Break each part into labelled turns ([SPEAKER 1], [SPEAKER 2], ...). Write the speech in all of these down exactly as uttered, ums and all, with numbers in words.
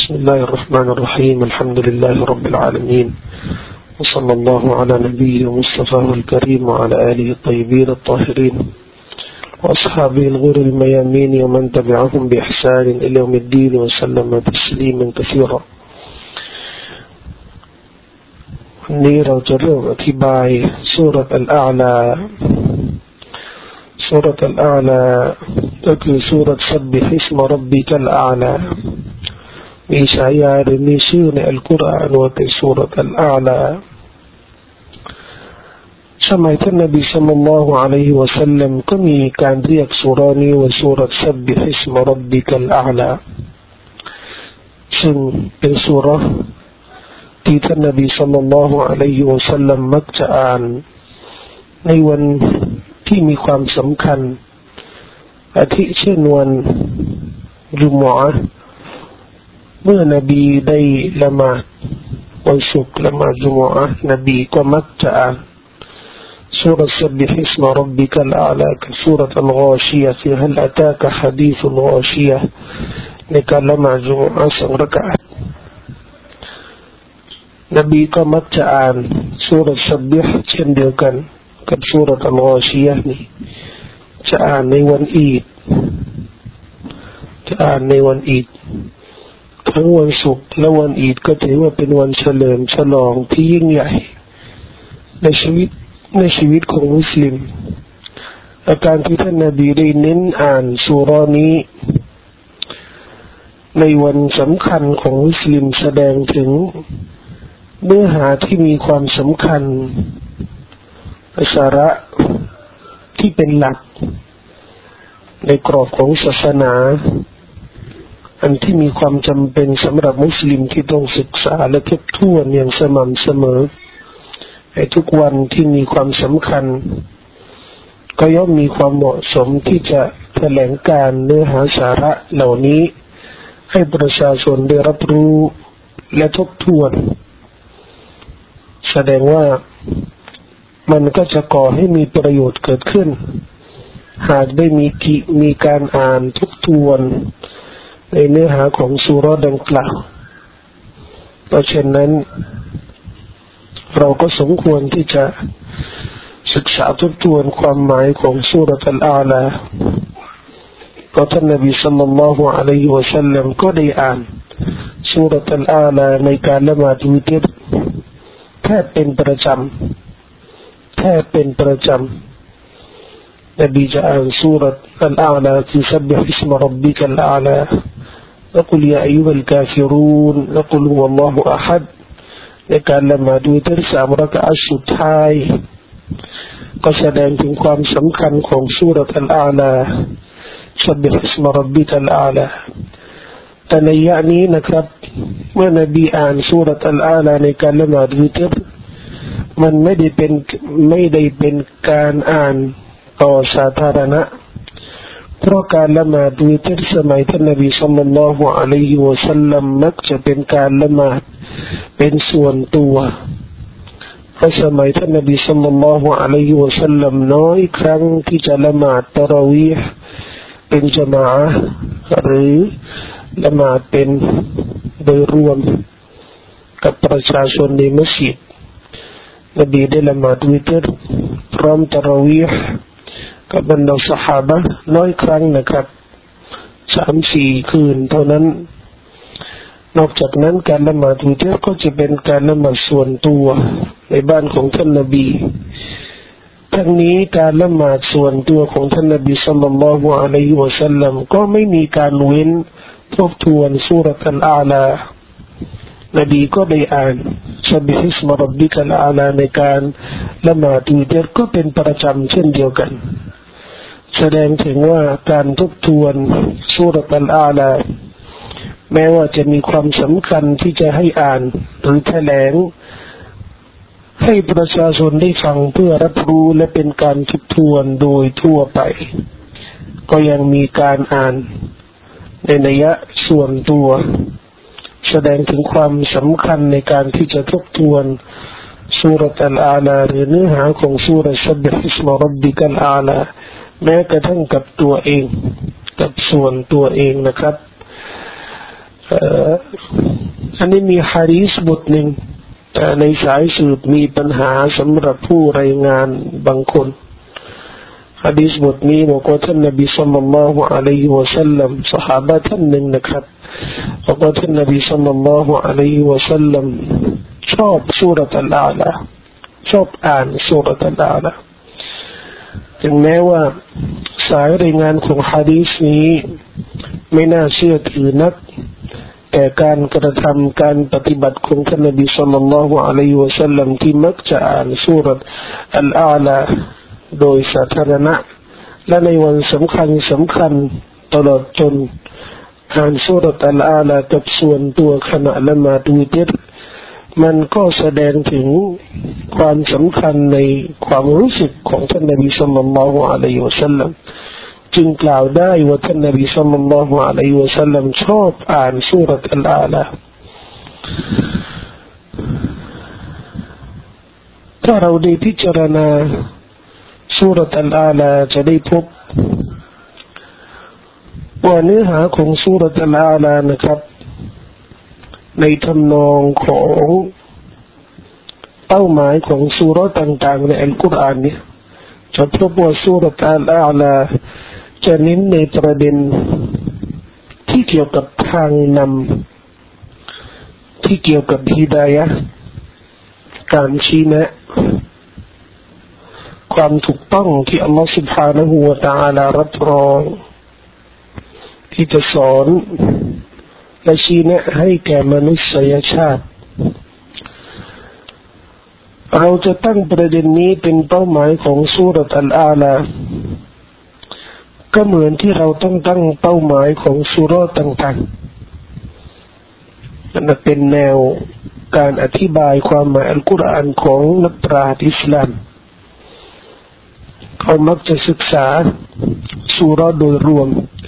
[SPEAKER 1] بسم الله الرحمن الرحيم الحمد لله رب العالمين وصلى الله على نبيه مصطفى الكريم وعلى آله الطيبين الطاهرين وأصحابه الغر الميامين ومن تبعهم بإحسان إلى يوم الدين وسلم تسليما كثيرا วันนี้เราจะเริ่มอธิบายซูเราะห์อัลอาลาซูเราะห์อัลอาลาก็คือซูเราะห์ซับบิฮิสมะร็อบบิกัลอาลามีฉายาหรือมีชื่อในอัลกุรอานว่าเป็นซูเราะห์อัลอาลาสมัยท่านนบีศ็อลลัลลอฮุอะลัยฮิวะซัลลัมก็มีการเรียกซูเราะห์นี้ว่าซูเราะห์ซับบิฮิสมะร็อบบิกัลอาลาซึ่งเป็นซูเราะห์ที่ท่านนบีศ็อลลัลลอฮุอะลัยฮิวะซัลลัมมักจะอ่านในวันที่มีความสำคัญอาทิเช่นวันจุมอะห์เมื่อนบีได้ละหมาดวันศุกร์ละหมาดจุมอะห์นบีก็มักจะอ่านซูเราะห์ซับบิฮิสมะร็อบบิกัลอาลาคือซูเราะห์อัลฆอชียะที่ฮัลอะตากะฮะดีษุลฆอชียะในการละหมาดจุมอะห์สองเราะกะอะห์นบีก็มักจะอ่านซูเราะห์ซับบิฮเช่นเดียวกันกับซูเราะห์อัลฆอชียะนี้จะอ่านในวันอีดจะอ่านในวันอีดทั้งวันศุกร์และวันอีดก็ถือว่าเป็นวันเฉลิมฉลองที่ยิ่งใหญ่ในชีวิตในชีวิตของมุสลิมอาการที่ท่านนบีได้เน้นอ่านซูเราะห์นี้ในวันสำคัญของมุสลิมแสดงถึงเนื้อหาที่มีความสำคัญสาระที่เป็นหลักในกรอบของศาสนาอันที่มีความจำเป็นสำหรับมุสลิมที่ต้องศึกษาและทบทวนอย่างสม่ำเสมอในทุกวันที่มีความสำคัญก็ย่อมมีความเหมาะสมที่จะแถลงการเนื้อหาสาระเหล่านี้ให้ประชาชนได้รับรู้และทบทวนแสดงว่ามันก็จะก่อให้มีประโยชน์เกิดขึ้นหากได้มีกิมีการอ่านทบทวนในเนื้อหาของซูเราะห์ดังกล่าวเพราะฉะนั้นเราก็สมควรที่จะศึกษาทบทวนความหมายของซูเราะห์อัลอาลาเพราะท่านนบีศ็อลลัลลอฮุอะลัยฮิวะซัลลัมก็ได้อ่านซูเราะห์อัลอาลาในการละหมาดวิตรแทบเป็นประจำแทบเป็นประจำนบีจะอ่านซูเราะห์อัลอาลาที่ซับบิฮิสมะร็อบบิกัลอาลาและกุลยาอัยยูฮัลกาฟิรูนและกุลฮุวัลลอฮุอะฮัดในการละหมาดวิตรสามเราะกะอะห์สุดท้ายก็แสดงถึงความสำคัญของซูเราะห์อัลอาลาซับบิฮิสมะร็อบบิกัลอาลาแต่ในยะนี้นะครับเมื่อนบีอ่านซูเราะห์อัลอาลาในการละหมาดวิตรมันไม่ได้เป็นไม่ได้เป็นการอ่านต่อสาธารณะเพราะการละหมาดวิตรสมัยท่านนบีศ็อลลัลลอฮุอะลัยฮิวะซัลลัมมักจะเป็นการละหมาดเป็นส่วนตัวเพราะสมัยท่านนบีศ็อลลัลลอฮุอะลัยฮิวะซัลลัมน้อยครั้งที่จะละหมาดตะเราะวีห์เป็นญะมาอะห์หรือละหมาดเป็นโดยรวมกับประชาชนในมัสยิดนบีได้ละหมาดวิตรพร้อมตะเราะวีห์กับบรรดาซอฮาบะห์น้อยครั้งนะครับสามสี่คืนเท่านั้นนอกจากนั้นการละหมาดวิตรก็จะเป็นการละหมาดส่วนตัวในบ้านของท่านนบีทั้งนี้การละหมาดส่วนตัวของท่านนบีศ็อลลัลลอฮุอะลัยฮิวะซัลลัมก็ไม่มีการเว้นทบทวนซูเราะห์อัลอาลานบีก็ได้อ่านซับบิฮิสมะร็อบบิกัลอาลาในการละหมาดวิตรก็เป็นประจำเช่นเดียวกันแสดงถึงว่าการทบทวนซูเราะห์อัลอาลาแม้ว่าจะมีความสำคัญที่จะให้อ่านหรือแถลงให้ประชาชนได้ฟังเพื่อรับรู้และเป็นการทบทวนโดยทั่วไปก็ยังมีการอ่านในนัยส่วนตัวแสดงถึงความสำคัญในการที่จะทบทวนซูเราะห์อัลอาลาหรือเนื้อหาของซูเราะห์ซับบิฮิสมะร็อบบิกัลอาลาแม้กระทั่งกับตัวเองกับส่วนตัวเองนะครับอันนี้มีหะดีษบทหนึ่งแต่ในสายสืบมีปัญหาสำหรับผู้รายงานบางคนหะดีษบทนี้บอกว่าท่านนบีศ็อลลัลลอฮุอะลัยฮิวะซัลลัมซอฮาบะห์ท่านหนึ่งนะครับบอกว่าท่านนบีศ็อลลัลลอฮุอะลัยฮิวะซัลลัมชอบซูเราะตุลอาลาชอบอ่านซูเราะตุลอาลาถึงแม้ว่าสายรายงานของหะดีษนี้ไม่น่าเชื่อถือนักแต่การกระทำการปฏิบัติของท่านนบีศ็อลลัลลอฮุอะลัยฮิวะซัลลัมที่มักจะอ่านซูเราะตุอัลอาลาโดยสาธารณะและในวันสำคัญสำคัญตลอดจนอ่านซูเราะตุอัลอาลากับส่วนตัวขณะละหมาดวิตรมันก็แสดงถึงความสำคัญในความรู้สึกของท่านนบีศ็อลลัลลอฮุอะลัยฮิวะซัลลัมจึงกล่าวได้ว่าท่านนบีศ็อลลัลลอฮุอะลัยฮิวะซัลลัมชอบอ่านซูเราะตุอัลอาลาถ้าเราได้พิจารณาซูเราะตุอัลอาลาจะได้พบว่าเนื้อหาของซูเราะตุอัลอาลานะครับในทำนองของเป้าหมายของซูเราะห์ต่างๆในอัลกุรอานเนี่ยจะพบว่าซูเราะตุอัลอาลาจะเน้นในประเด็นที่เกี่ยวกับทางนำที่เกี่ยวกับฮิดายะห์การชี้แนะความถูกต้องที่อัลลอฮฺ سبحانه และ تعالى รับรองที่จะสอนและชี้แนะให้แก่มนุษยชาติเราจะตั้งประเด็นนี้เป็นเป้าหมายของซูเราะตุอัลอาลาก็เหมือนที่เราต้องตั้งเป้าหมายของซูเราะห์ต่างๆนั่นเป็นแนวการอธิบายความหมายอัลกุรอานของนักปราชญ์อิสลามเขามักจะศึกษาซูเราะห์โดยรวม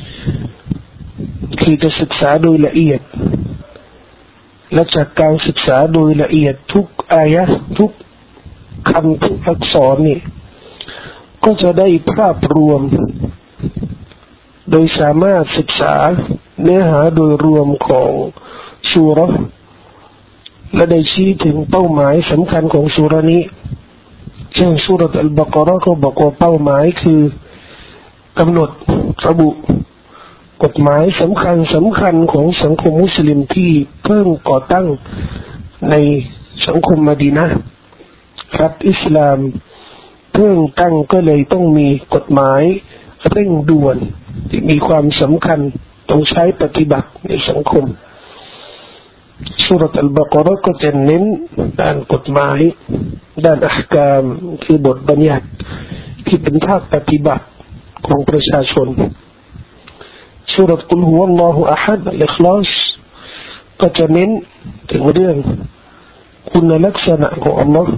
[SPEAKER 1] คือจะศึกษาโดยละเอียดและจากการศึกษาโดยละเอียดทุกอายะห์ทุกคำทุกอักษรนี่ก็จะได้ภาพรวมโดยสามารถศึกษาเนื้อหาโดยรวมของซูเราะห์และได้ชี้ถึงเป้าหมายสำคัญของซูเราะห์นี้เช่นซูเราะตุอัลบะเกาะเราะห์ก็บอกว่าเป้าหมายคือกำหนดระบุกฎหมายสำคัญสำคัญของสังคมมุสลิมที่เพิ่งก่อตั้งในสังคมมะดีนะห์รัฐอิสลามเพิ่งตั้งก็เลยต้องมีกฎหมายเร่งด่วนที่มีความสำคัญต้องใช้ปฏิบัติในสังคมซูเราะตุอัลบะเกาะเราะห์ก็จะเน้นด้านกฎหมายด้านอะห์กามคือบทบัญญัติที่เป็นภาคปฏิบัติของประชาชนซูเราะตุกุลฮุวัลลอฮุอะฮัดอัลอิคลาสก็จะเน้นถึงเรื่องคุณลักษณะของอัลลอฮ์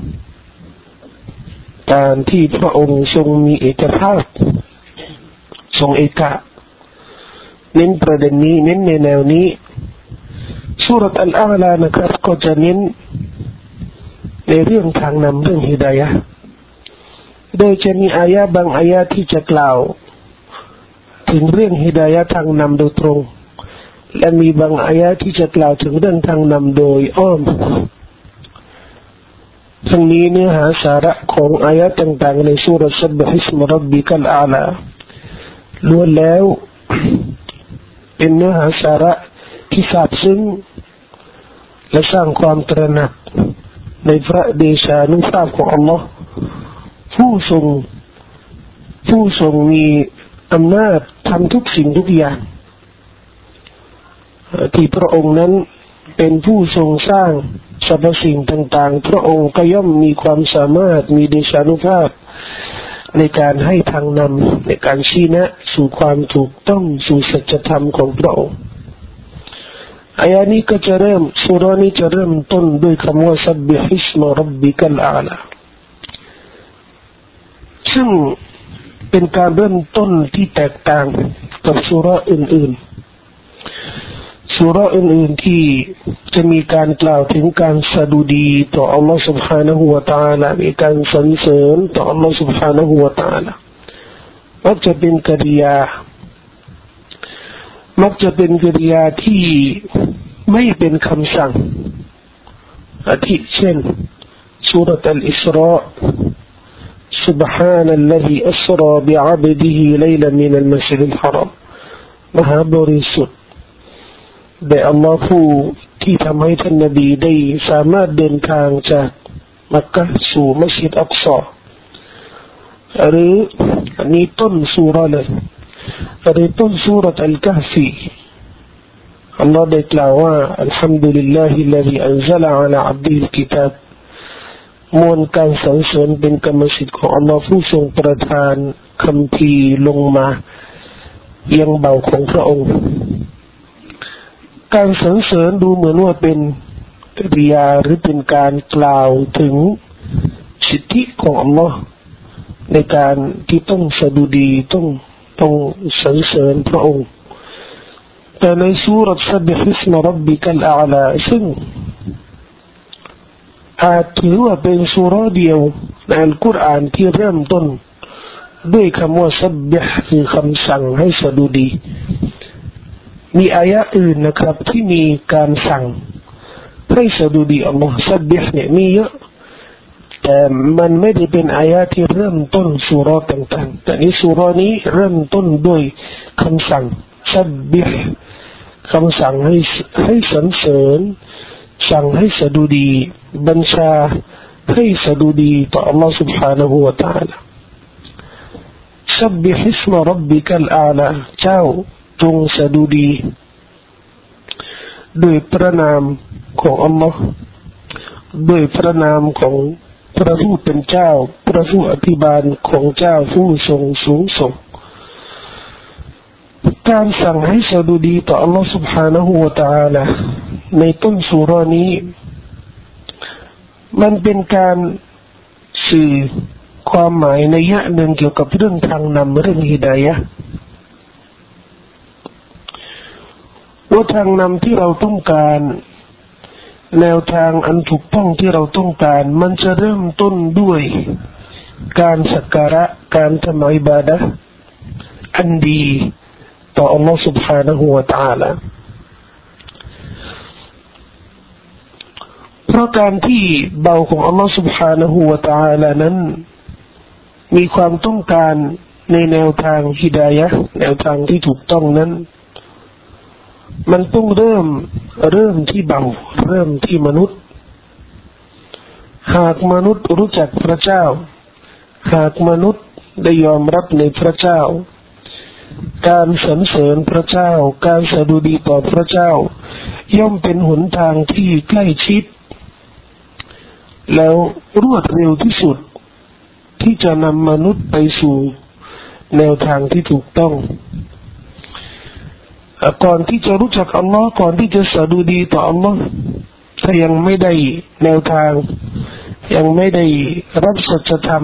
[SPEAKER 1] การที่พระองค์ทรงมีเอกภาพทรงเอกะเน้นประเด็นนี้เน้นในแนวนี้ซูเราะตุอัลอาลานะครับก็จะเน้นในเรื่องทางนำเรื่องฮิดายะห์โดยจะมีอายะห์บางอายะห์ที่จะกล่าวถึงเรื่องฮิดายะห์ทางนำโดยตรงและมีบางอายะห์ที่จะกล่าวถึงเรื่องทางนำโดยอ้อมทั้งนี้เนื้อหาสาระของอายะห์ต่างๆในซูเราะห์ซับบะฮิสมร็อบบิกัลอาลาล้วนแล้วเป็นเนื้อหาสาระที่ซาบซึ้งและสร้างความตระหนักในพระเดชานุภาพของอัลลอฮ์ผู้ทรงผู้ทรงมีอำนาจทำทุกสิ่งทุกอย่างที่พระองค์นั้นเป็นผู้ทรงสร้างสรรพสิ่งต่างๆพระองค์ก็ย่อมมีความสามารถมีเดชานุภาพในการให้ทางนำในการชี้แนะสู่ความถูกต้องสู่สัจธรรมของพระองค์อายะนี้ก็จะเริ่มซูเราะห์นี้จะเริ่มต้นด้วยคำว่าซับบิฮิสมะร็อบบิกัลอาลาซึ่งเป็นการเริ่มต้นที่แตกต่างกับซูเราะห์อื่นๆซูเราะห์อื่นๆที่จะมีการกล่าวถึงการสดุดีต่ออัลลอฮฺ سبحانه และ تعالى มีการสรรเสริญต่ออัลลอฮฺ سبحانه และ تعالى มักจะเป็นกริยามักจะเป็นกริยาที่ไม่เป็นคำสั่งอาทิเช่นสุรอัลอิสราسبحان الذي أسرى بعبده ليلا من المسجد الحرام มหาบริสุทธิ์แด่อัลลอฮ์ผู้ที่ทำให้ท่านนบีได้สามารถเดินทางจากมักกะฮ์สู่มัสยิดอักษอหรืออันนี้ต้นซูเราะห์เลยหรือต้นซูเราะห์อัลกะฮฟีอัลลอฮ์ได้กล่าวว่าอัลฮัมดุลิลลาฮิลลซีอันซะละอะลาอับดิฮิลกิตาบมวลการสรรเสริญเป็นกรรมสิทธิ์ของอัลลอฮ์ผู้ทรงประทานคัมภีร์ลงมายังเบาของพระองค์การสรรเสริญดูเหมือนว่าเป็นกริยาหรือเป็นการกล่าวถึงสิทธิของอัลลอฮ์ในการที่ต้องสดุดีต้องต้องสรรเสริญพระองค์แต่ในซูเราะห์ซับบิฮิสมะร็อบบิกัลอาลาซึ่งอาจถือว่าเป็นซูเราะห์เดียวในอัลกุรอานที่เริ่มต้นด้วยคำว่าซับบิฮคือคำสั่งให้สดุดีมีอายะอื่นนะครับที่มีการสั่งให้สดุดีอัลลอฮ์ซับบิฮเนี่ยมีเยอะแต่มันไม่ได้เป็นอายะที่เริ่มต้นซูเราะห์ต่างๆแต่นี้ซูเราะห์นี้เริ่มต้นด้วยคำสั่งซับบิฮคำสั่งให้ให้สรรเสริญสั่งให้สดุดีบัญชาให้สดุดีต่ออัลลอฮ์ سبحانه และ تعالى ซับบิฮิสมะร็อบบิกัลอาลาเจ้าจงสดุดีด้วยพระนามของอัลลอฮ์ด้วยพระนามของพระผู้เป็นเจ้าพระผู้อภิบาลของเจ้าผู้ทรงสูงส่งการสั่งให้สดุดีต่ออัลลอฮ์ سبحانه และ تعالى ในต้นซูเราะห์นี้มันเป็นการสื่อความหมายในยะหนึ่งเกี่ยวกับเรื่องทางนำเรื่องฮิดายะห์ว่าทางนำที่เราต้องการแนวทางอันถูกต้องที่เราต้องการมันจะเริ่มต้นด้วยการสักการะการทำอิบาดะห์อันดีต่ออัลลอฮ์ سبحانه และ تعالى เพราะการที่เบาของอัลลอฮ์ سبحانه และ تعالى นั้นมีความต้องการในแนวทางฮิดายะห์แนวทางที่ถูกต้องนั้นมันต้องเริ่มเริ่มที่เบาเริ่มที่มนุษย์หากมนุษย์รู้จักพระเจ้าหากมนุษย์ได้ยอมรับในพระเจ้าการสรรเสริญพระเจ้าการสดุดีต่อพระเจ้าย่อมเป็นหนทางที่ใกล้ชิดแล้วรวดเร็วที่สุดที่จะนำมนุษย์ไปสู่แนวทางที่ถูกต้องก่อนที่จะรู้จักอัลลอฮ์ก่อนที่จะสดุดีต่ออัลลอฮ์ถ้ายังไม่ได้แนวทางยังไม่ได้รับสัจธรรม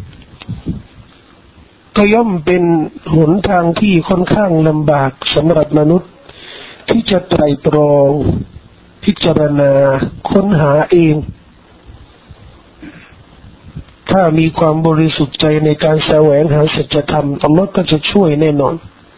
[SPEAKER 1] ก็ย่อมเป็นหนทางที่ค่อนข้างลำบากสำหรับมนุษย์ที่จะไตร่ตรองพิจารณาค้นหาเองถ้ามีความบริสุทธิ์ใจในการแสวงหาสัจธรรมอัลลอฮ์ก็จะช่วยแน่นอน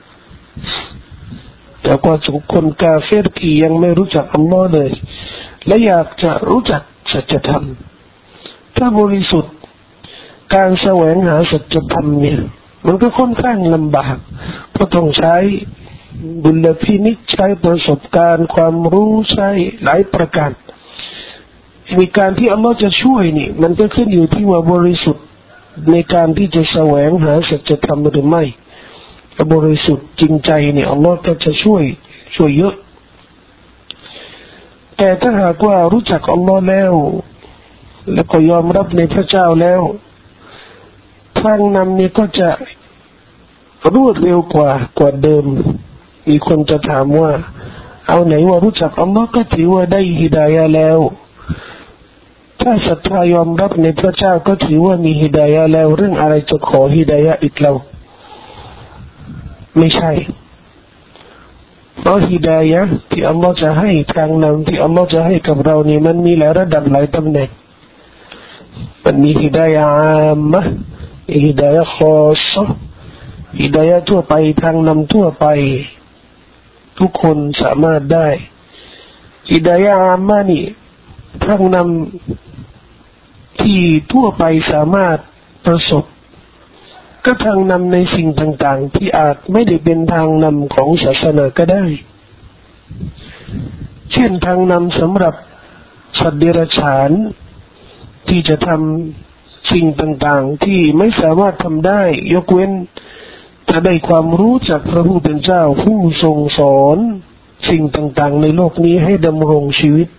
[SPEAKER 1] แต่กว่าทุกคนกาเฟรที่ยังไม่รู้จักอัลลอฮ์เลยและอยากจะรู้จักสัจธรรมถ้าบริสุทธิ์การแสวงหาสัจธรรมเนี่ยมันก็ค่อนข้างลำบากเพราะต้องใช้ดุลพินิจใช้ประสบการณ์ความรู้ใช้หลายประการในการที่อัลลอฮ์จะช่วยนี่มันก็ขึ้นอยู่ที่ว่าบริสุทธิ์ในการที่จะแสวงหาสัจธรรมหรือไม่ถ้าบริสุทธิ์จริงใจเนี่ยอัลลอฮ์ก็จะช่วยช่วยเยอะแต่ถ้าหากว่ารู้จักอัลลอฮ์แล้วแล้วก็ยอมรับในพระเจ้าแล้วทางนำนี่ก็จะรวดเร็วกว่ากว่าเดิมมีคนจะถามว่าเอาไหนว่ารู้จักอัลลอฮ์ก็ถือว่าได้ฮิดายะห์แล้วถ้าศรัทธายอมรับในพระเจ้าก็ถือว่ามีฮิดายะห์แล้วเรื่องอะไรจะขอฮิดายะห์อีกแล้วไม่ใช่เพราะฮิดายะห์ที่อัลลอฮ์จะให้ทางนำที่อัลลอฮ์จะให้กับเรานี่มันมีหลายระดับหลายตำแหน่งมันมีฮิดายะห์อามะห์ฮิดายะห์คอสะห์ฮิดายะห์ทั่วไปทางนำทั่วไปทุกคนสามารถได้ฮิดายะห์อามานี่ทางนำที่ทั่วไปสามารถประสบก็ทางนำในสิ่งต่างๆที่อาจไม่ได้เป็นทางนำของศาสนาก็ได้เช่นทางนำสำหรับสัตว์เดรัจฉานที่จะทำสิ่งต่างๆที่ไม่สามารถทำได้ยกเว้นจะได้ความรู้จากพระผู้เป็นเจ้าผู้ทรงสอนสิ่งต่างๆในโลกนี้ให้ดำรงชีวิต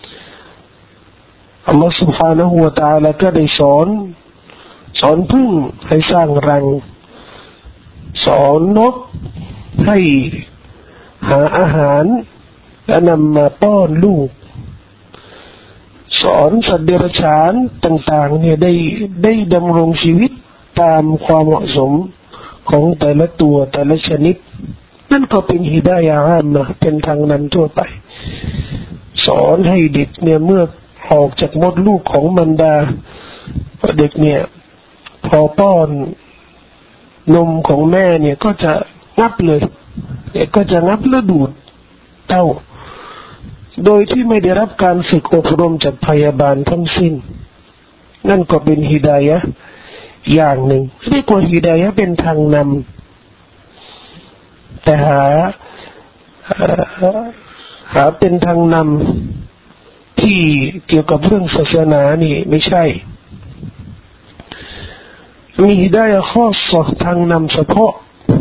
[SPEAKER 1] อัลลอฮฺ سبحانه และ تعالى ก็ได้สอนสอนพึ่งให้สร้างรังสอนนกให้หาอาหารและนำมาป้อนลูกสอนสัตว์เดรัจฉานต่างๆเนี่ยได้ได้ดำรงชีวิตตามความเหมาะสมของแต่ละตัวแต่ละชนิดนั่นก็เป็นฮิดายะห์อามาเป็นทางนำทั่วไปสอนให้เด็กเนี่ยเมื่อออกจากมดลูกของมารดาเด็กเนี่ยพอป้อนนมของแม่เนี่ยก็จะงับเลยเด็กก็จะงับและดูดเต้าโดยที่ไม่ได้รับการฝึกอบรมจากพยาบาลทั้งสิ้นนั่นก็เป็นฮิดายะห์อย่างหนึ่งเรียกว่าฮิดายะห์เป็นทางนำแต่หาหาเป็นทางนำที่เกี่ยวกับเรื่องศาสนานี่ไม่ใช่มีฮิดายะห์ข้อสอบทางนำเฉพาะ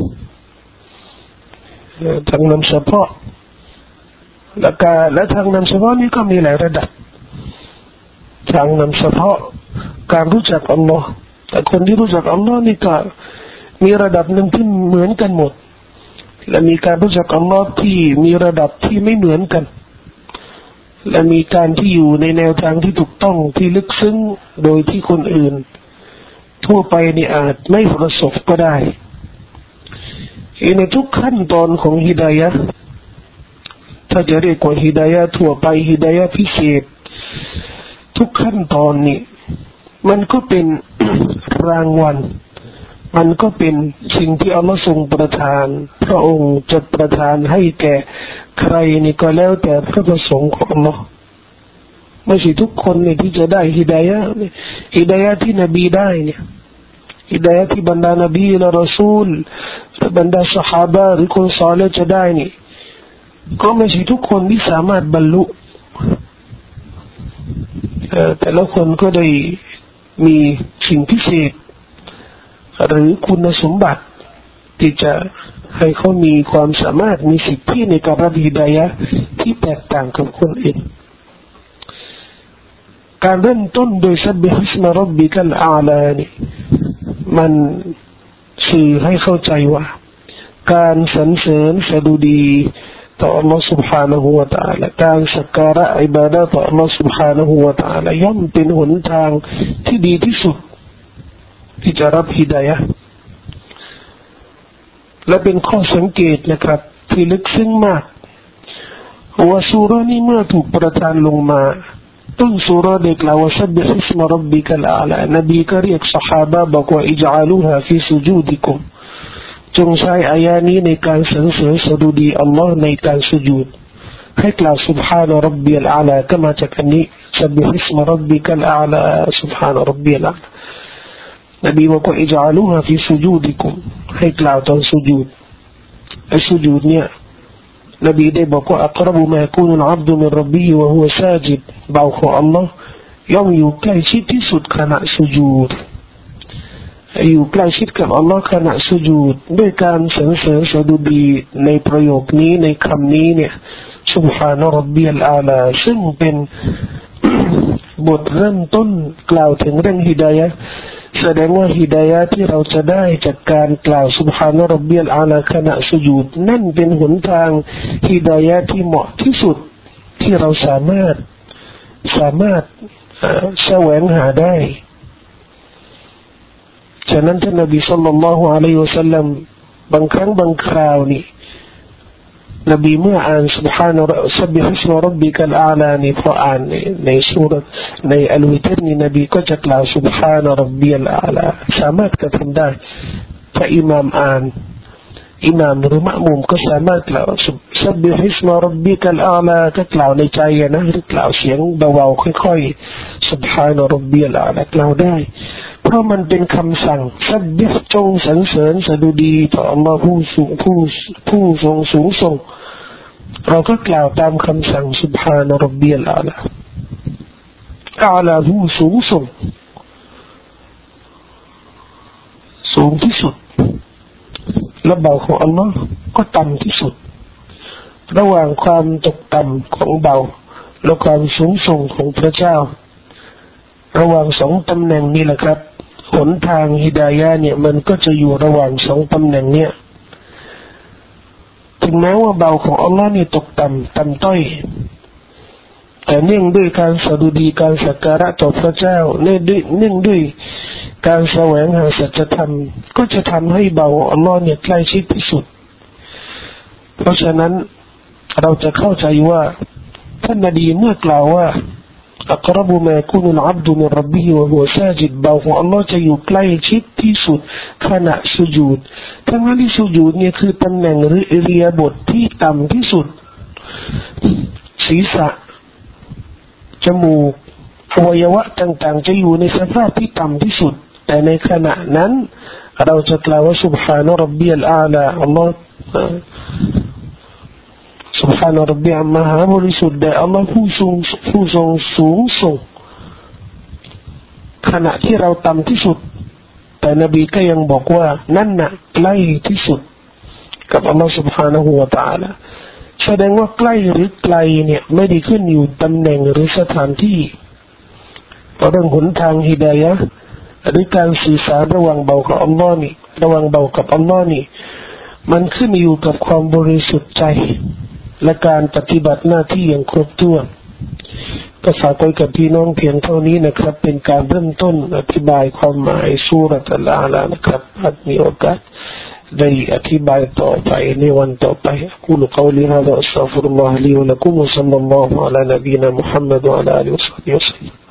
[SPEAKER 1] ทางนำเฉพาะและการและทางนำเฉพาะนี้ก็มีหลายระดับทางนำเฉพาะการรู้จักอัลลอฮ์แต่คนที่รู้จักอัลลอฮ์นี่ก็มีระดับหนึ่งที่เหมือนกันหมดและมีการรู้จักอัลลอฮ์ที่มีระดับที่ไม่เหมือนกันและมีการที่อยู่ในแนวทางที่ถูกต้องที่ลึกซึ้งโดยที่คนอื่นทั่วไปนี่อาจไม่ประสบก็ได้ในทุกขั้นตอนของฮิดายะห์ถ้าจะเรียกว่าฮิดายะห์ทั่วไปฮิดายะห์พิเศษทุกขั้นตอนนี่มันก็เป็น รางวัลมันก็เป็นสิ่งที่อัลลอฮฺทรงประทานพระองค์จะประทานให้แก่ใครนี่ก็แล้วแต่พระประสงค์ของอัลลอฮฺไม่ใช่ทุกคนเนี่ยที่จะได้ฮิดายะห์ฮิดายะห์ที่นบีได้เนี่ยฮิดายะห์ที่บรรดานบีและรอซูลบรรดาซอฮาบะห์หรือคนศอลิฮ์จะได้นี่ก็ไม่ใช่ทุกคนที่สามารถบรรลุแต่ละคนก็ได้มีสิ่งพิเศษหรือคุณสมบัติที่จะให้เขามีความสามารถมีสิทธิในการรับฮิดายะห์ที่แตกต่างกับคนอื่นการเริ่มต้นโดยซับบิฮิสมาร็อบบิกัลอาลานี่มันสื่อให้เข้าใจว่าการสรรเสริญสดุดีต่อ Allah سبحانه และ تعالى การสักการะอิบาดะห์ต่อ Allah سبحانه และ تعالى ย่อมเป็นหนทางที่ดีที่สุดที่จะรับฮิดายะห์และเป็นข้อสังเกตนะครับที่ลึกซึ้งมากว่าซูเราะห์นี้เมื่อถูกประทานลงมาต้นซูเราะห์ได้กล่าวว่าซับบิฮิสมาร็อบบิกัลอาลานบีก็เรียกซอฮาบะห์บอกว่าอิจอะลูฮาฟีซุญูดิกุมจงใช้อายะนี้ในการสรรเสริญสดุดีอัลลอฮ์ในการสุญูดให้กล่าวซุบฮานะร็อบบิยัลอาลาก็มาจากอันนี้ซับบิฮิสมาร็อบบิกัลอาลาซุบฮานะร็อบบิยัลอาลานบีบอกว่าอิจอะลูฮาฟีซุญูดิกุมให้กล่าวตอนสุญูดไอ้สุญูดเนี่ยนบีได้บอกว่าอักรบุมาคูนุลอับดุมินร็อบบิฮิวะฮุวะซาจิดบ่าวของอัลลอฮ์ย่อมอยู่ใกล้ชิดที่สุดขณะสุญูดอยู่ใกล้ชิดกับอัลลอฮ์ขณะสุญูดด้วยการสรรเสริญสดุดีในประโยคนี้ในคำนี้เนี่ยซุบฮานะร็อบบิยัลอาลาซึ่งเป็น บทเริ่มต้นกล่าวถึงเรื่องฮิดายะห์แสดงว่าฮิดายะห์ที่เราจะได้จากการกล่าวซุบฮานะร็อบบิยัลอาลาขณะสุญูดนั่นเป็นหนทางฮิดายะห์ที่เหมาะที่สุดที่เราสามารถสามารถแสวงหาได้ฉะนั้นท่านนบีศ็อลลัลลอฮุอะลัยฮิวะซัลลัมบางครั้งบางคราวนี่นบีเมื่ออ่านซุบฮานะซับบิฮิสมาร็อบบิกัลอาลานี่พออ่านในในซูเราะห์ในอัลวิตรนี่นบีก็จะกล่าวซุบฮานะร็อบบิยัลอาลาสามารถกระทำได้ถ้าอิหม่ามอ่านอิหม่ามหรือมะมุมก็สามารถกล่าวซับบิฮิสมาร็อบบิกัลอาลาก็กล่าวในใจนะหรือกล่าวเสียงเบาๆค่อยๆซุบฮานะร็อบบิยัลอาลากล่าวได้เพราะมันเป็นคำสั่งซับบิฮจงสรรเสริญสดุดีต่ออัลลอฮ์ผู้สูงผู้ผู้ทรงสูงส่งเราก็กล่าวตามคำสั่งซุบฮานะร็อบบิยัลอาลาอาลาผู้สูงส่งสูงที่สุดและเบาของอัลลอฮ์ก็ต่ำที่สุดระหว่างความตกต่ำของเบาและความสูงส่งของพระเจ้าระหว่างสองตำแหน่งนี้แหละครับหนทางฮิดายะห์เนี่ยมันก็จะอยู่ระหว่างสองตำแหน่งเนี่ยถึงแม้ว่าเบาของอัลลอฮ์นี่ตกต่ำต่ำต้อยแต่เนื่องด้วยการสดุดีการสักการะต่อพระเจ้าเนื่องด้วยเนื่องด้วยการแสวงหาสัจธรรมก็จะทำให้เบาอัลลอฮ์เนี่ยใกล้ชิดที่สุดเพราะฉะนั้นเราจะเข้าใจว่าท่านนบีเมื่อกล่าวว่าอักรบุมากุนุลอับดุมินร็อบบิฮิวะฮุวะซาจิดเบาของอัลลอฮ์จะอยู่ใกล้ชิดที่สุดขณะสุญูดทั้งที่สุญูดเนี่ยคือตำแหน่งหรืออิริยาบถที่ต่ำที่สุดศีรษะจมูกอวัยวะต่างๆจะอยู่ในสภาพที่ต่ำที่สุดแต่ในขณะนั้นเราจะกล่าวว่าซุบฮานะร็อบบิยัลอาลาอัลลอฮ์ซุบฮานะร็อบบิยัลมหาบริสุทธิ์แด่อัลลอฮ์ผู้ทรงผู้ทรงสูงส่งขณะที่เราต่ำที่สุดแต่นบีก็ยังบอกว่านั่นน่ะใกล้ที่สุดกับอัลลอฮ์ซุบฮานะฮูวะตะอาลาแสดงว่าใกล้หรือไกลเนี่ยไม่ได้ขึ้นอยู่ตำแหน่งหรือสถานที่เรื่องหนทางฮิดายะห์หรือการสื่อสารระหว่างเบากับอัลลอฮ์นี่ระหว่างเบากับอัลลอฮ์นี่มันขึ้นอยู่กับความบริสุทธิ์ใจและการปฏิบัติหน้าที่อย่างครบถ้วนก็ฝากไว้กับพี่น้องเพียงเท่านี้นะครับเป็นการเริ่มต้นอธิบายความหมายซูเราะตุลอาลานะครับหากมีโอกาสได้อธิบายต่อไปในวันต่อไปกูลกาวลีฮาซาอัสตัฆฟิรุลลอฮะลีวะละกุมวะศ็อลลัลลอฮุอะลานบีนะมุฮัมมัดวะอะลาอาลิฮิวะศอฮบิฮิวะซัลลัม